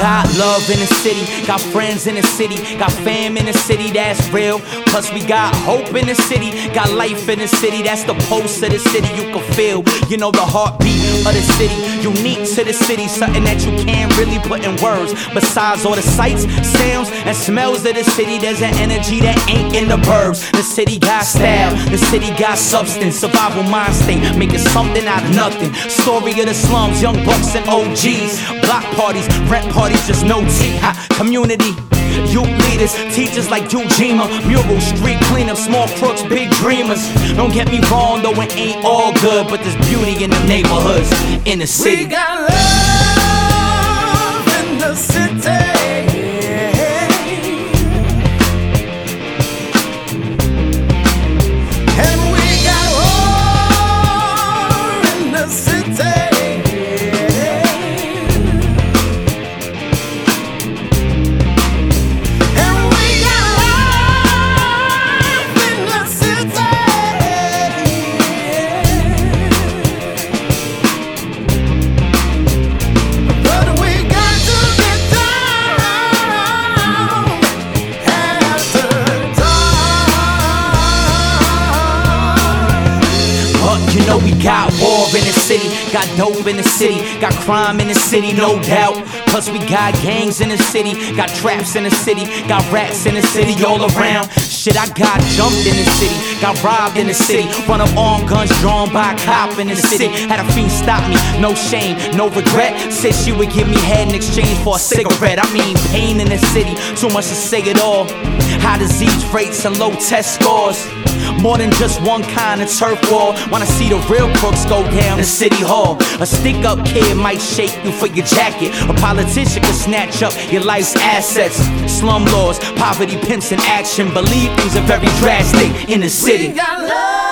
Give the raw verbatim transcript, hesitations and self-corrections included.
got love in the city, got friends in the city, got fam in the city, that's real. Plus we got hope in the city, got life in the city, that's the pulse of the city you can feel. You know the heartbeat of the city, unique to the city, something that you can't really put in words. Besides all the sights, sounds, and smells of the city, there's an energy that ain't in the burbs. The city got style, the city got substance, survival mind state, making something out of nothing. Story of the slums, young bucks and O Gs, block parties, rent parties, just no tea. Ha, community, youth leaders, teachers like Ujima, murals, street cleanup, small crooks, big dreamers. Don't get me wrong though, it ain't all good, but there's beauty in the neighborhoods, in the city. We got love in the city. You know we got war in the city, got dope in the city, got crime in the city, no doubt. Plus we got gangs in the city, got traps in the city, got rats in the city all around. Shit, I got jumped in the city, got robbed in the city, run up armed guns drawn by a cop in the city. Had a fiend stop me, no shame, no regret. Said she would give me head in exchange for a cigarette. I mean pain in the city, too much to say it all. High disease rates and low test scores, more than just one kind of turf war. Wanna see the real crooks go down in City Hall. A stick-up kid might shake you for your jacket, a politician could snatch up your life's assets. Slum laws, poverty, pimps in action, believe things are very drastic in the city. We got love.